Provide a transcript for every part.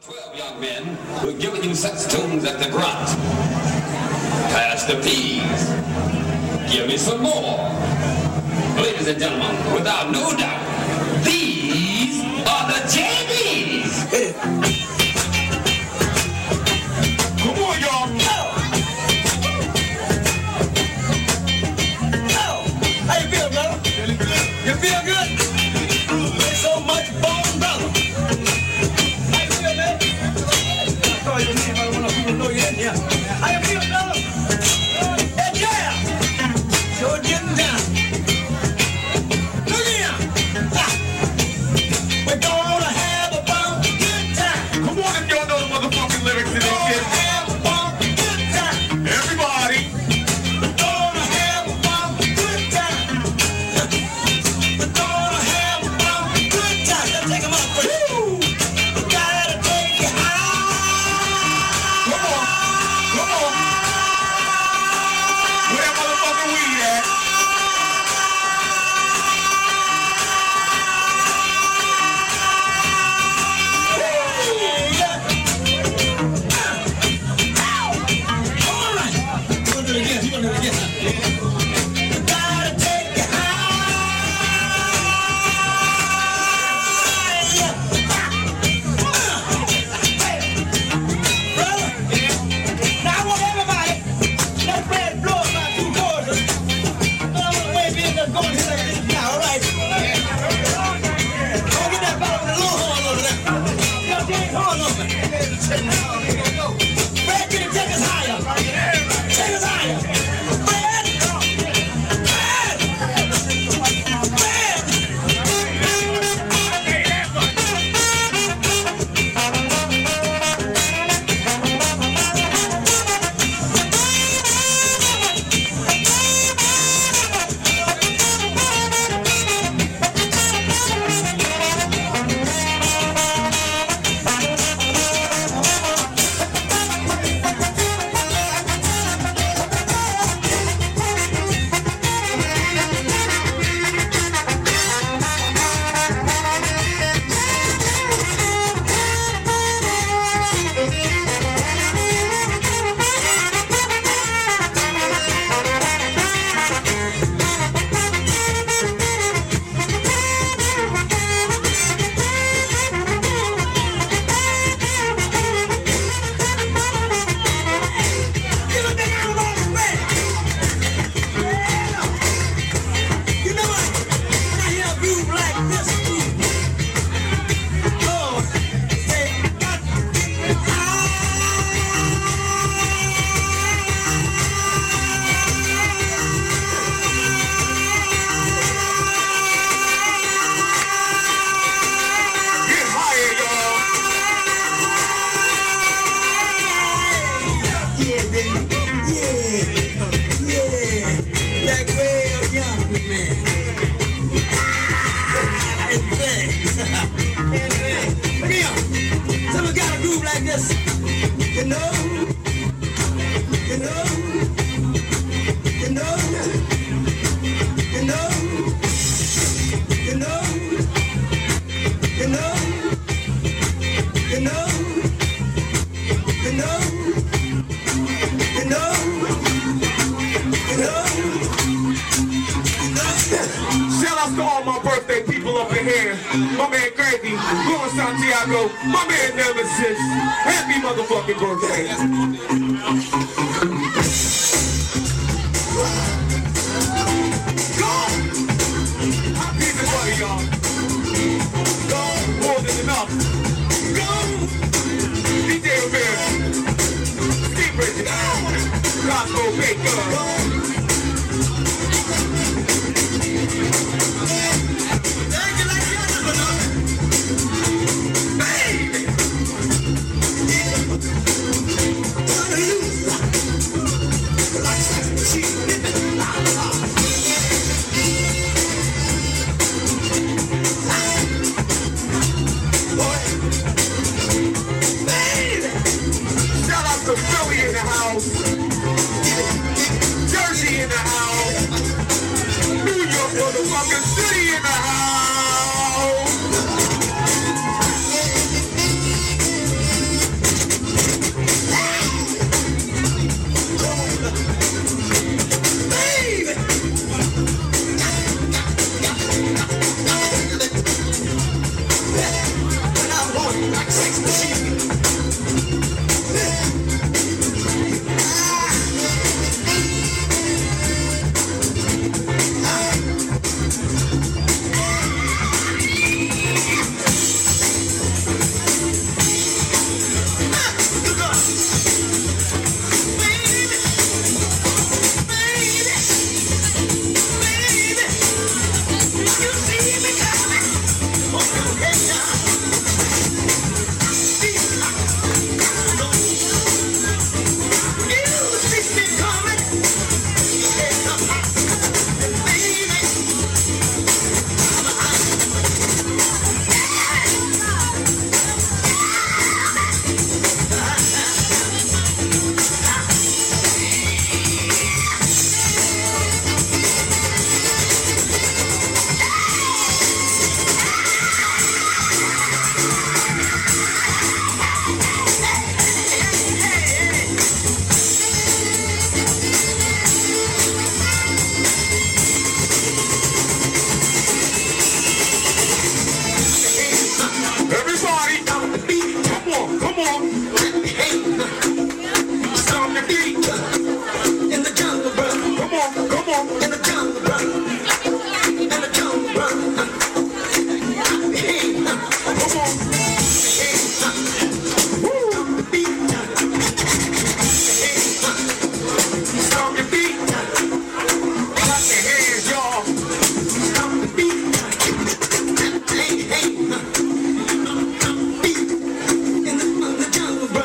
12 young men who have given you such tunes at the grunt. Pass the peas. Give me some more. Ladies and gentlemen, without no doubt, these are the JBs. Come on, y'all. How you feel, brother? Feeling good. You feel good? There's so much bone, brother. How you feel, man? I call your name. I don't want people to know you're in here. How you feel, brother? And yeah! You're getting down. Look here! We're gonna have a bump good time. Come on, if y'all know the motherfucking lyrics to this shit. Have a bump good time. Everybody. We're gonna have a bump good time. We're gonna have a bump good time. Let's take 'em up for you. We gotta take you high. Come on. Come on. Where that motherfucking weed at? All right. You wanna do it again? You wanna do it again? We gotta take you high. Brother, now I want everybody, let's play it blow about 2 chords. I want to wave in there going here like this now, all right? Go get that fellow with the little horn over there. Get that big horn over there. Fred, can you take us higher? Take us higher. Fred! You know what? When I hear a groove like this, Lord, say, got to get Get higher, y'all. Yeah, baby. Yeah. That real young man. Look here. Someone got a groove like this. You know. You know. You know. You know. You know. You know. You know. You know. You know. Shout out to all my birthday people up in here. My man Crazy, Luis Santiago, my man Nemesis. Happy motherfucking birthday. Go! Happy everybody, y'all. Go! More than enough. Go! DJ Amir. Steve Bridges. Roscoe Baker. Shout out to Philly in the house. Jungle,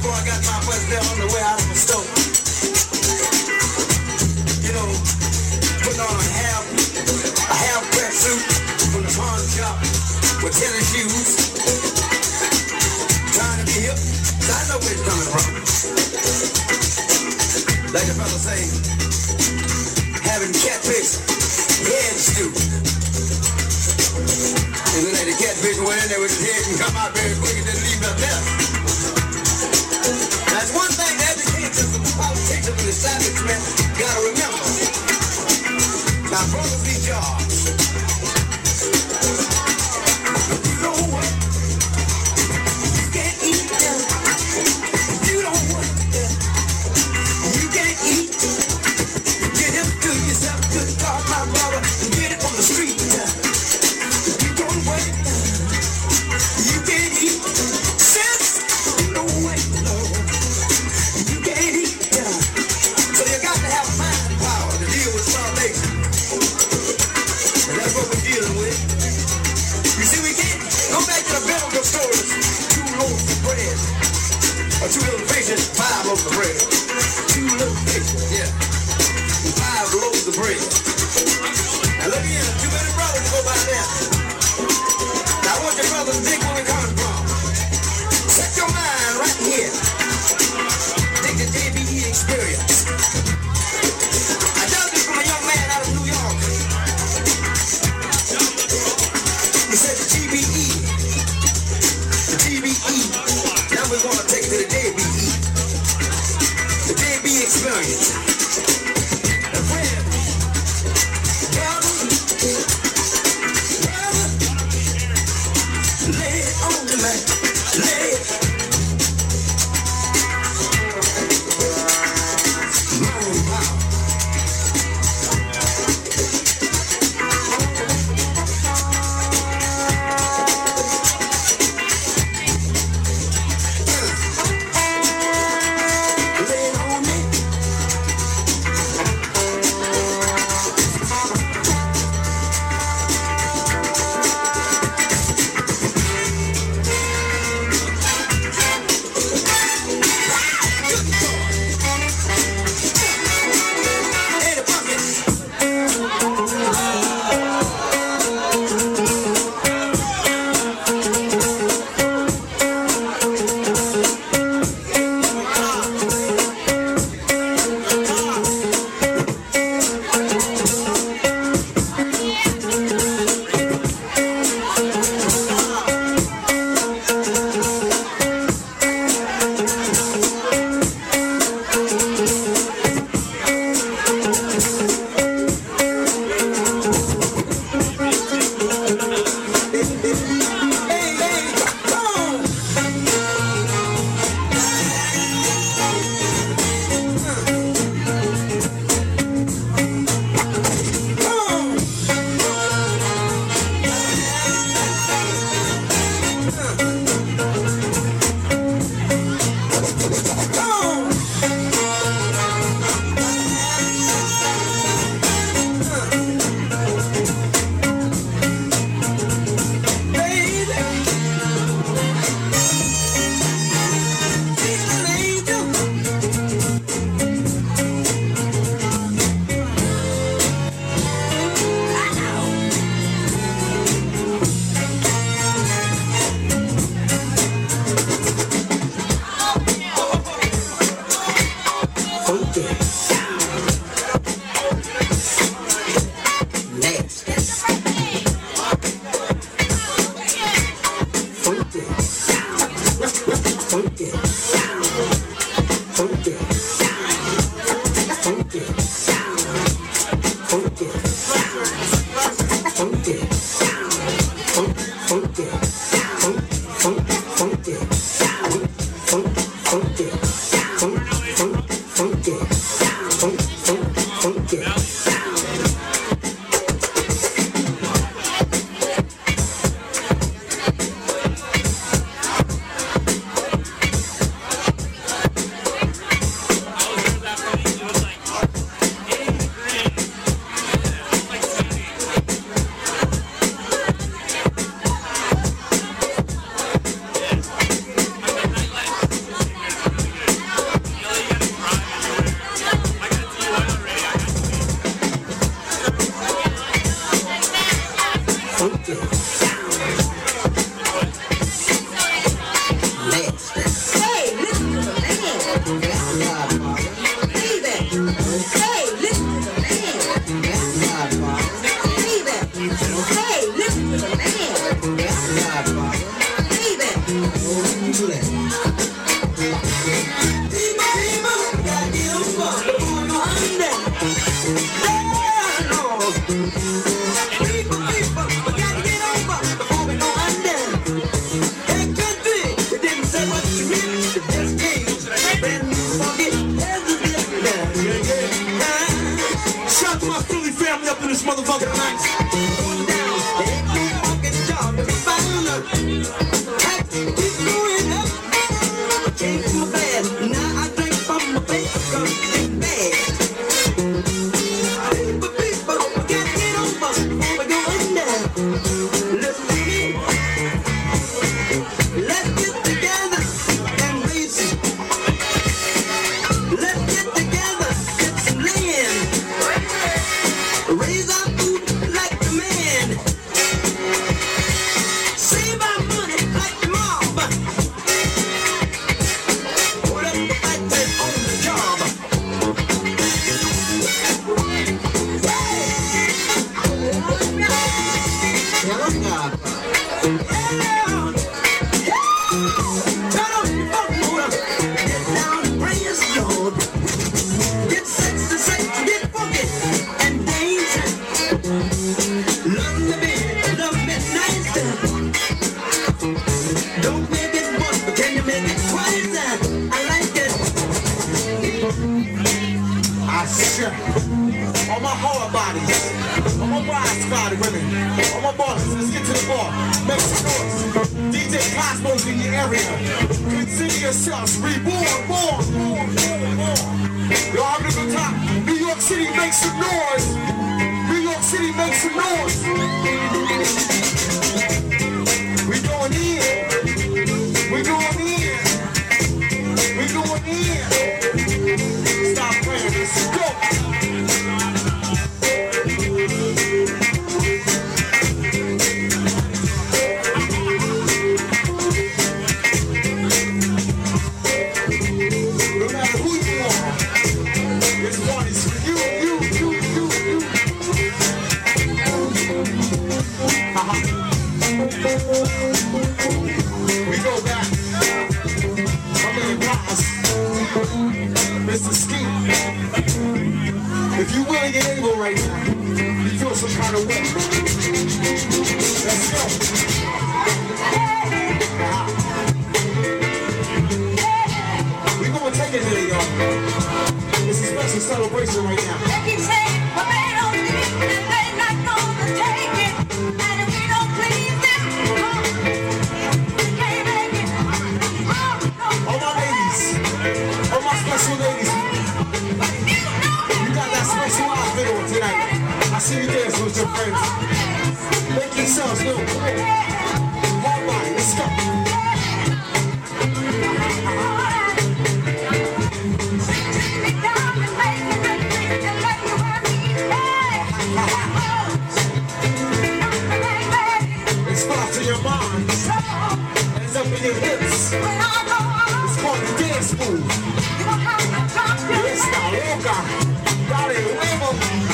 before I got my first bill on the way out of the store. You know, putting on a half press suit from the pawn shop with tennis shoes. Trying to be hip, so I know where it's coming from. Like the fella say, having catfish head stew. And then the catfish went in there with his head and come out very quick and didn't leave nothing there. That's one thing the educators and the politicians and the establishment gotta remember. Now, brothers need jobs. You don't work, you can't eat them. You don't work, you can't eat. Get him to yourself, good God, my brother, and get it on the street. You don't work, you can't eat. Since you don't work, no, you can't eat. So you got to have mind power to deal with starvation. And that's what we're dealing with. You see, we can't go back to the biblical stories. 2 loaves of bread. Or 2 little fishes, 5 loaves of bread. 2 little fishes, yeah. And 5 loaves of bread. Now look here, too many brothers go by there. Now I want your brothers to think where we coming from. Set your mind right here. Think the JBE experience. I got this from a young man out of New York. He said the GBE. The GBE. Now we want to take it to the JBE. The JBE experience. The friend. Brother. Lay it on the man. Lay it. Mind power. Lay it on me. Hey, the bucket. Hey, hey, come on. Come on. Come on. Baby, she's an angel. Funky. Nasty. Funky. Funky. Funky. Funky. Funky. Funky. Funky. Funky. Funky. Funky. Funky. this motherfucker tonight. Going down, ain't no fucking job to be found. Tax keep going up. I changed my bed, now I drink from my bed because it's bad. People, we gotta get over before we go under. Listen to me. Let's get together and raise it. Let's get together, get some land. Raise our food like the man. Save our money like the mob. Put up the factory on the job. Turn on the phone motor. Get down and bring us Lord. Get sexy, get funky and dance. Love me nice. Don't make it once, but can you make it twice? I like it. I sure. All my horror bodies, all my bride spotted women, all my bosses, let's get to the bar. Make some noise. DJ Cosmo's in your area. Consider yourselves reborn, born. Y'all having a good time. New York City, make some noise. New York City, make some noise. We going in. We going in. We going in. Stop playing. Let's go. No matter who you are, this one is for you. We go back. I'm in the past. Mr. Ski. If you willing and able right now, you feel some kind of way. Let's go. We're gonna take it today, y'all. It's a special celebration right now. They keep saying, but they don't need it, and they're not gonna take it. And if we don't please them, we can't make it. All my ladies, all my special ladies, you got that special outfit on tonight. I see you dancing with your friends. Make yourselves known. Come on. All right, let's go. It's to your mind. It's up in your hips. It's called the dance move. Esta loca. Dale, huevo.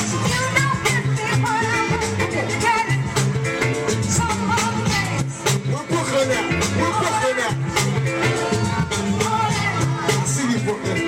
We're Brooklyn now. We're Brooklyn now. I see you, Brooklyn.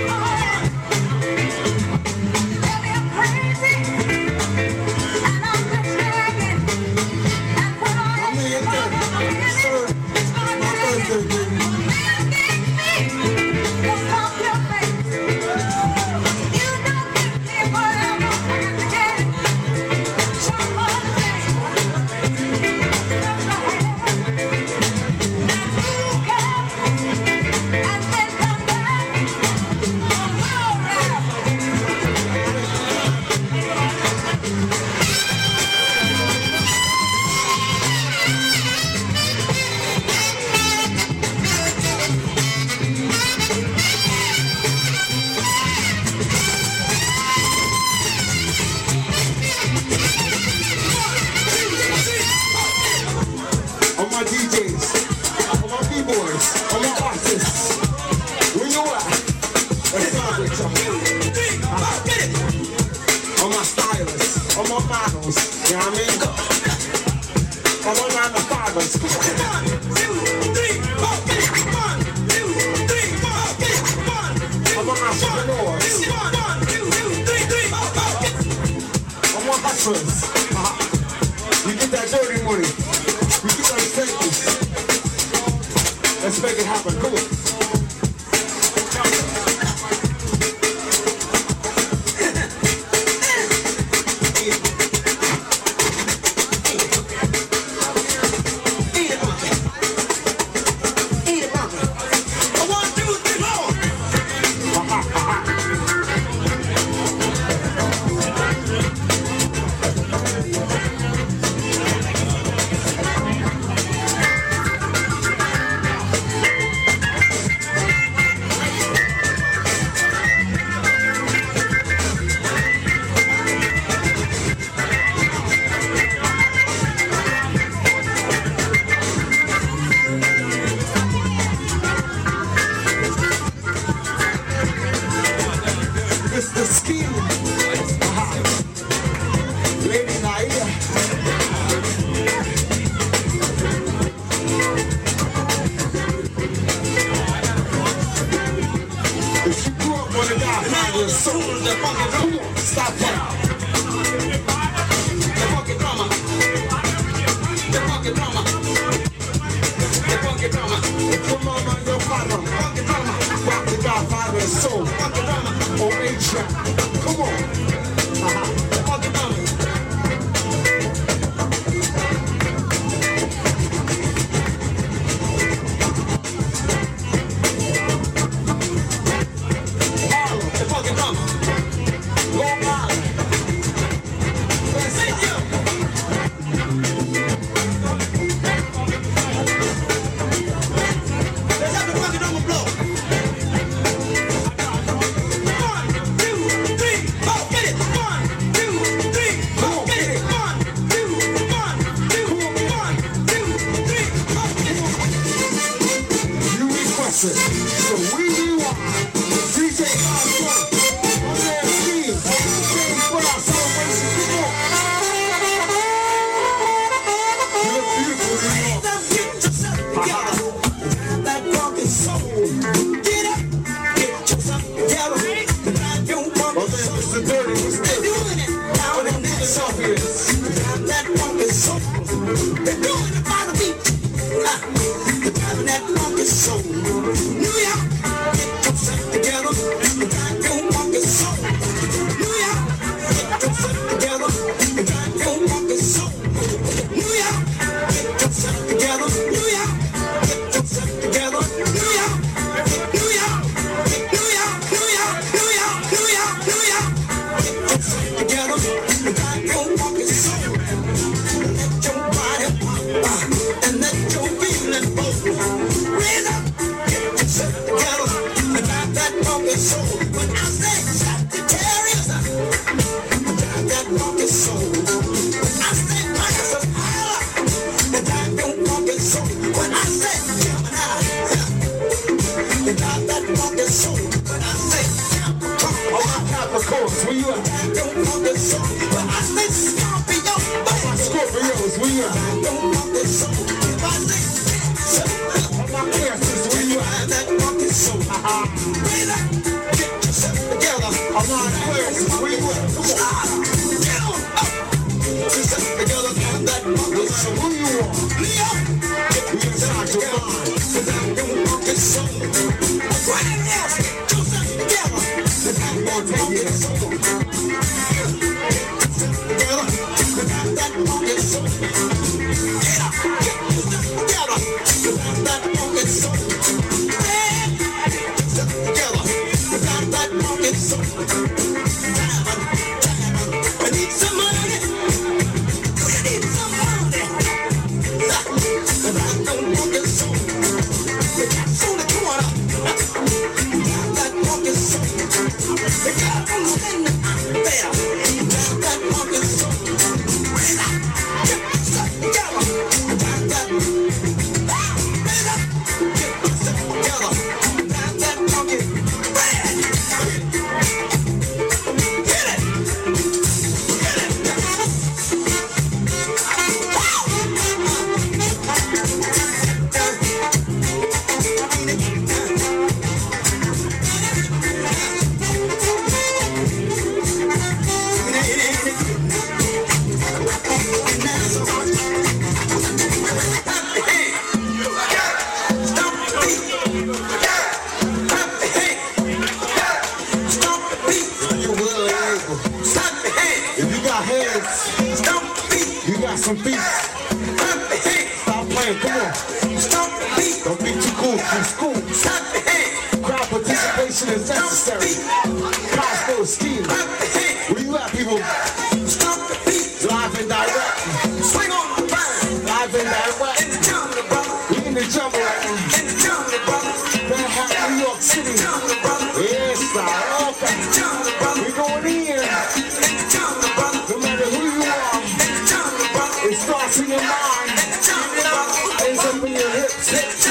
You get that dirty money. You get those statements. Let's make it happen. Come on. and soul. The funky drummer, stop that. The funky drummer. The funky drummer. The funky drummer. Come on, man, your father. Funky drummer. Rock the Godfather and soul. Funky drummer. On A-Track. Come on. The funky drummer. So we do DJ Osborne, my man Steve, put our celebration. Come on. You look beautiful, New York. Get yourself together. That funky soul. Get up, get yourself together. Your funky soul. Mr. Dirty, what's this? They're doing it now in that soul. That funky soul. They're doing it by the beat. That funky soul. New York, get yourself together. Your funky soul. New York, get yourself together. Your funky soul. New York, get yourself together. New York, get yourself together. New York, New York, New York, New York, New York, New York, New York, get yourself together. Your funky soul. Let your body pop and let your feeling flow. Raise up, get yourself together. That funky soul. When I say Sagittarius, that funky soul. I say Pisces, that funky soul. When I say Gemini, that funky soul. When I say Capricorns, where you at? That funky soul. When I say Scorpio, Scorpios, where you at? That funky soul. If I say my Cancers, where you at? That funky soul. Raise up, get yourself together. I'm on Aquarius, where you at? Get on up. Get yourself together. That funky soul. Who you want? Leo, get yourself together. That funky soul. Right now, get yourself together. That funky soul. Together. That funky soul. Get up, get yourself together. That funky soul. That funky soul. I need some money. Do you need some money? That funky soul. That's on the corner. That funky soul. The guy from the there. That funky soul. Raise up. Get yourself together. That raise up. Get yourself together. That funky. Some feet. Stop playing, come on. Stop the beat. Don't be too cool from school. Stop the hand. Crowd participation is necessary. Cosmo scheme. Where you at, people? Stop the beat. Live and direct. Swing on the vine. Live and direct. In the jungle, brother. We in the jungle right now. In the jungle, brother. Manhattan, New York City. In the jungle, brother. Yes, sir. Okay. In the jungle, brother. We going in. In the jungle, brother. No matter who you are. It starts in your mind, ends up in your hips. It's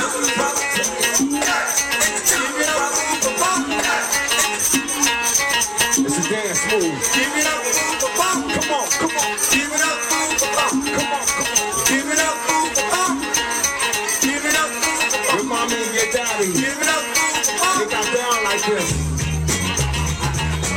a dance move. Give it up, come on, come on. Give it up, come on, come on. Give it up, give it up. Your mommy and your daddy, give it up. They got down like this.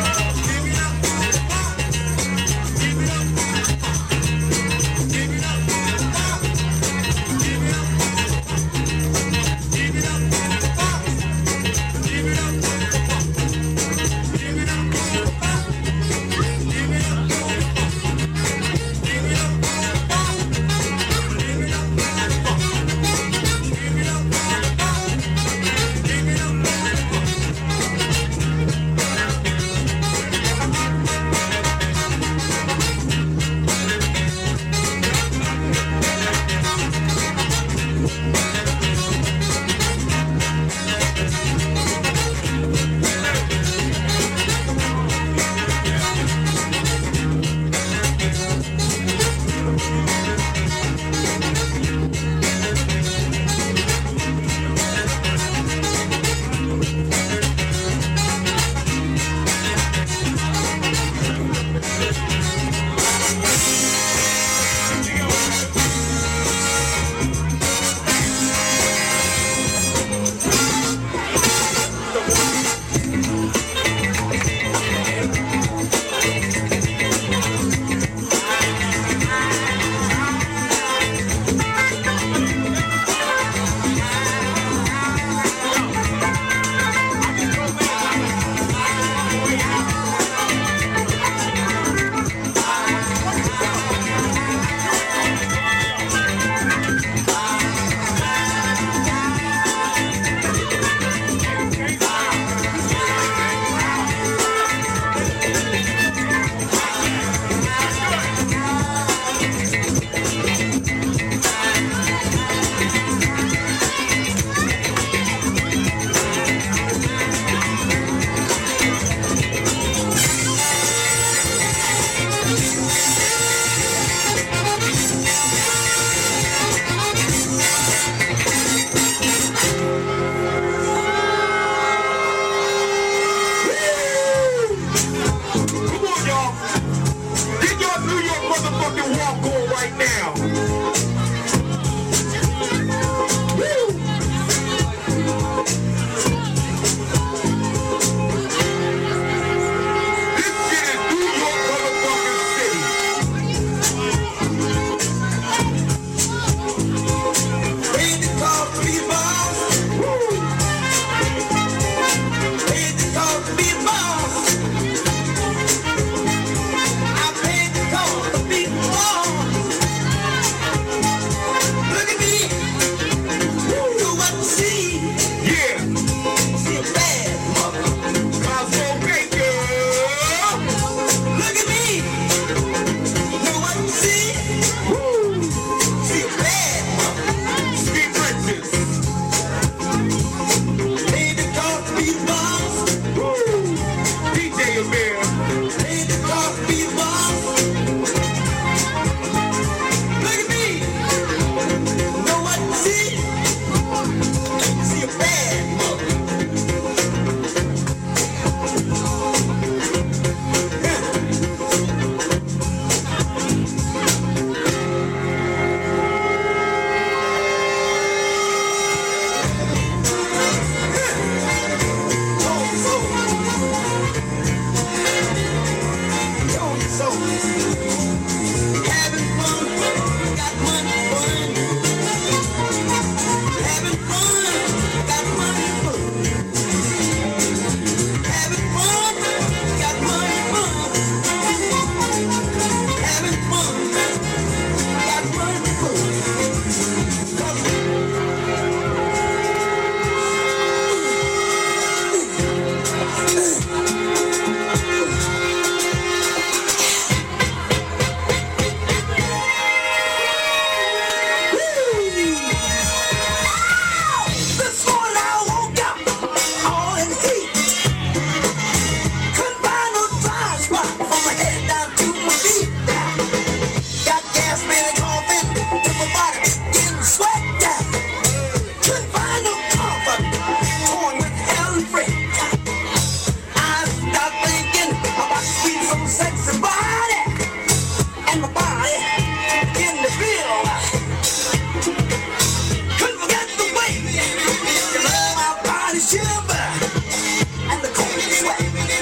body shiver and the cold sweat.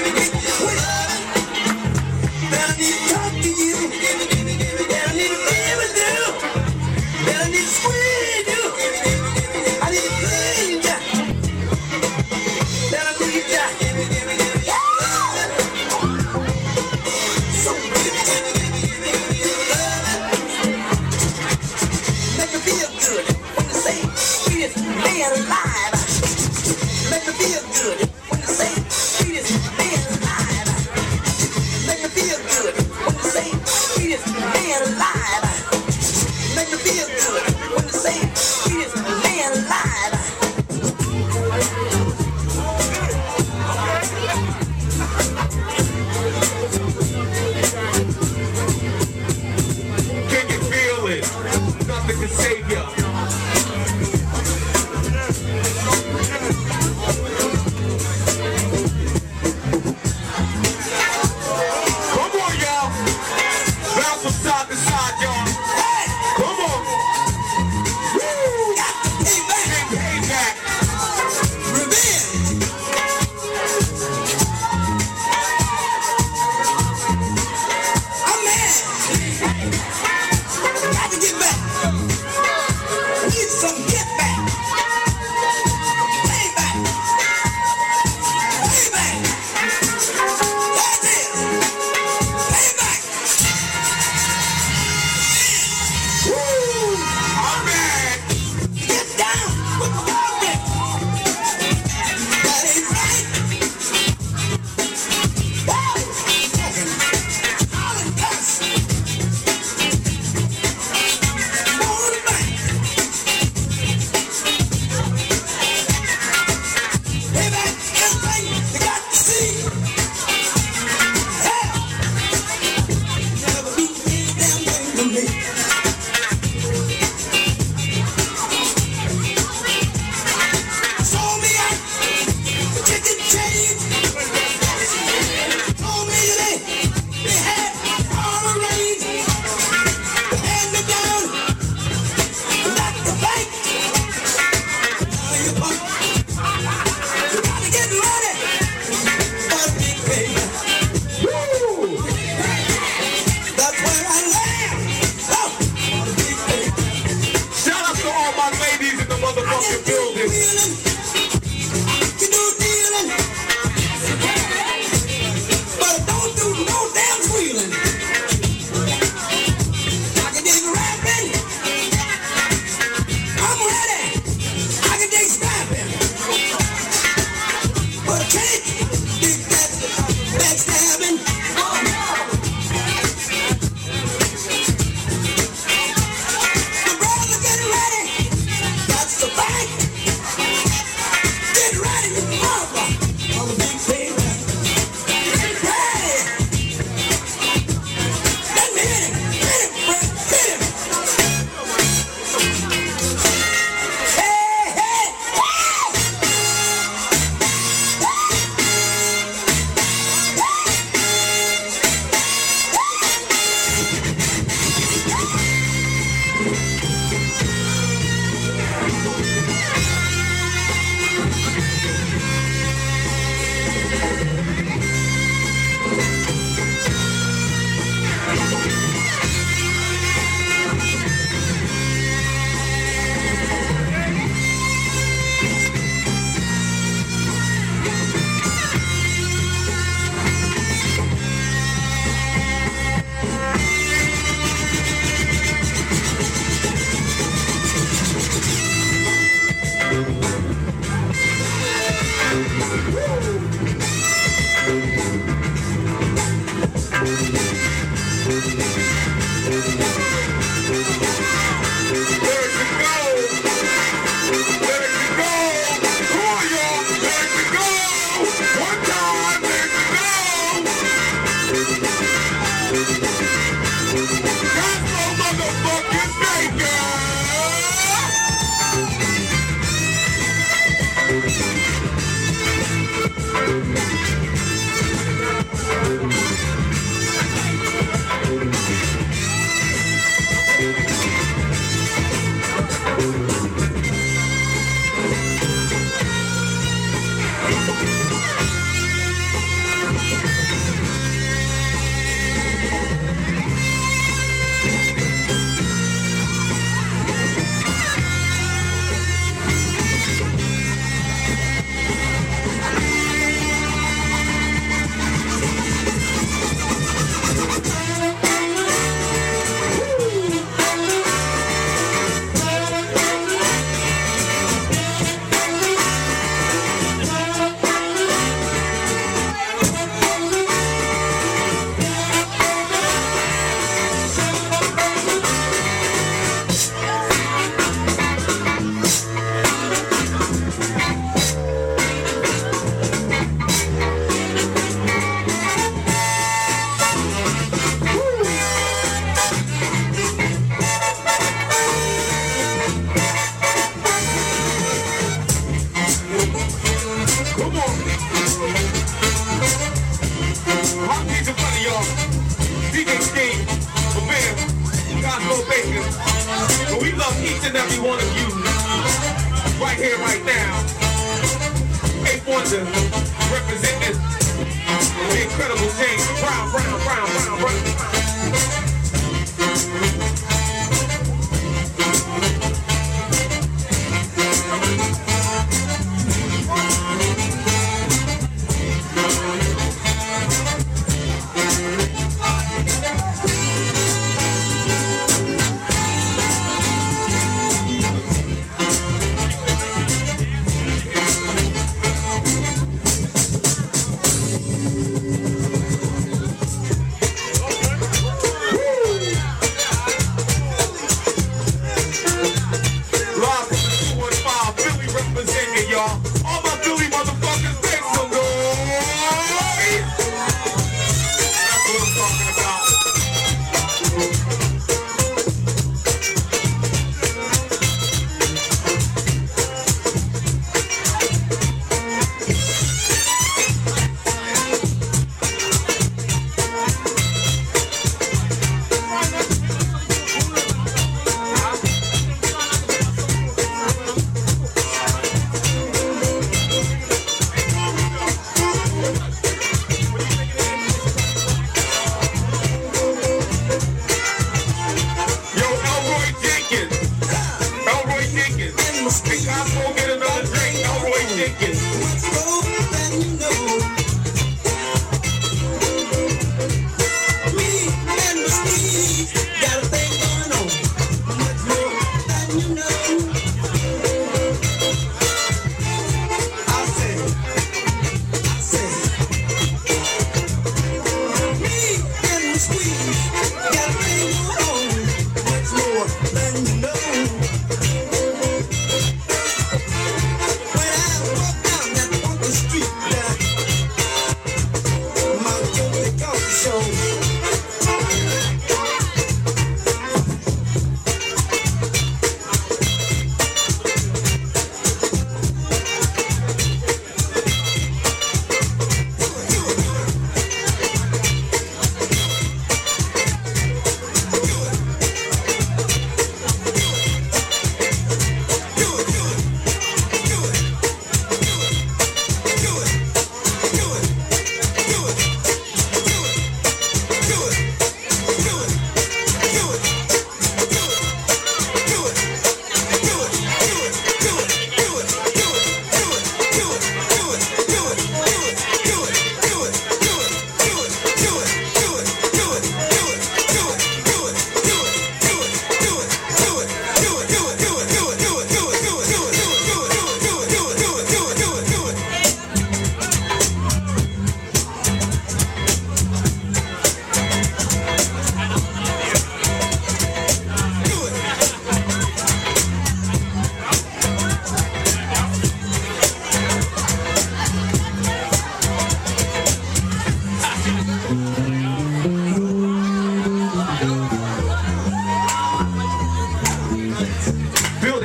Then I need to talk to you. Then I need to be with you. Then I need to squeeze you. I need to please you. Then I need you. So good. Make me feel good when you say sweetest man alive. Make me feel good when you say sweetest man alive. Make me feel good when you say sweetest man alive. Make me feel good when you say sweetest man alive. Can you feel it? Nothing can save ya. Come on, y'all. Bounce from side to side, y'all. Come on. Woo! Payback. Revenge. I'm mad. Got to get back. Need some get back. Payback. Payback. That's it. Payback. Woo! I'm mad. Get down with the walking. That ain't right. Wow. All in cuss. More back. Payback, everything you got to see. Hell, never do this damn thing to me. Sold me out, chicken change. Told me they had all arranged. They had me down, knocked the bank. Now you punk. You gotta get ready for the big payback. Woo! That's where I land. Oh, for the big payback. Shout out to all my ladies in the motherfucking building. You do dealing, but don't do no damn squealing. I can dig rapping, I'm ready. I can dig snapping, but I can't dig that backstabbing. The brothers are getting ready. That's the fact. Get ready, mother, for the big payback. Ready. Let me hit him, Brett, hit him. Hey, hey, Baker! each and every one of you, right here, right now. Eighth Wonder, representing the incredible James Brown.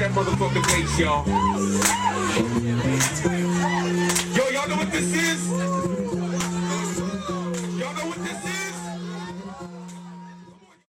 Motherfucking bass, y'all. Yo, y'all know what this is?